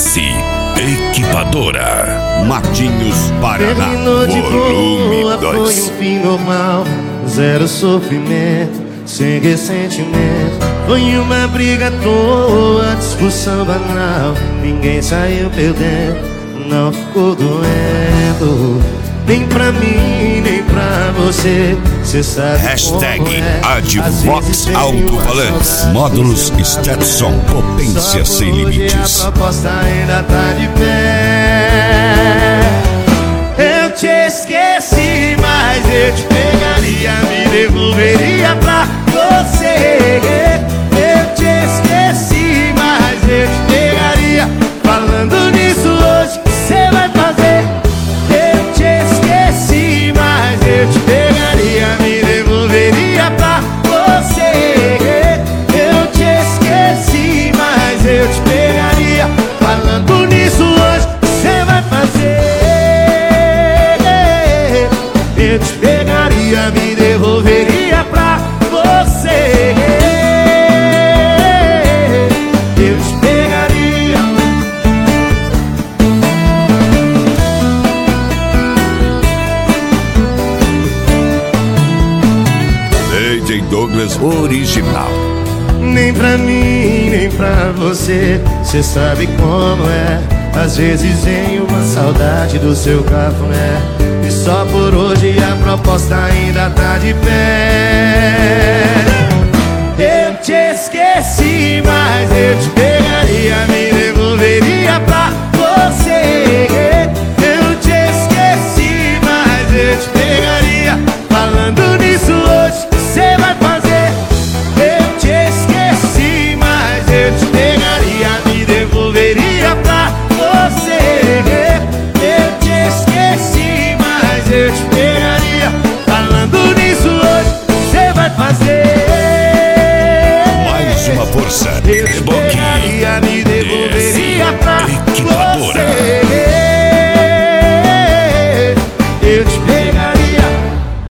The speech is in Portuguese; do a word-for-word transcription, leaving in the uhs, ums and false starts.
S Equipadora, Matinhos, Paraná. Terminou de Volume boa, foi dois. um fim normal, zero sofrimento, sem ressentimento. Foi uma briga à toa, discussão banal, ninguém saiu perdendo, não ficou doendo. Nem pra mim, nem pra você, cê sabe Hashtag como é. Advox Alto-Falantes. Módulos Stetson, potência sem limites. A proposta ainda tá de pé. Eu te esqueci, mas eu te pegaria, me devolveria pra você. Eu te esqueci, mas eu te pegaria. Falando nisso hoje, cê vai fazer. Eu te esqueci, mas eu te pegaria, me devolveria pra você. Eu te esqueci, mas eu te pegaria. Falando nisso hoje, cê vai fazer. Eu te pegaria, me devolveria pra você. Eu te pegaria. D J Douglas Original. Nem pra mim, nem pra você, cê sabe como é. Às vezes vem uma saudade do seu cafuné, e só por hoje a proposta ainda tá de pé.